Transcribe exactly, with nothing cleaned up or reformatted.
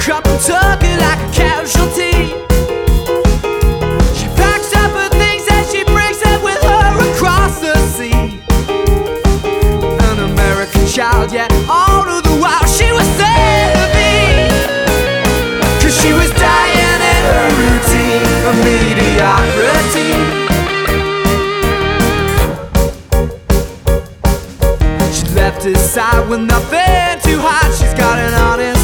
Up and took it like a casualty. She packs up her things and she brings them with her across the sea. An American child, yet all of the while she was sad to be. Cause she was dying in her routine of mediocrity. She left his side with nothing to hide. She's got an honest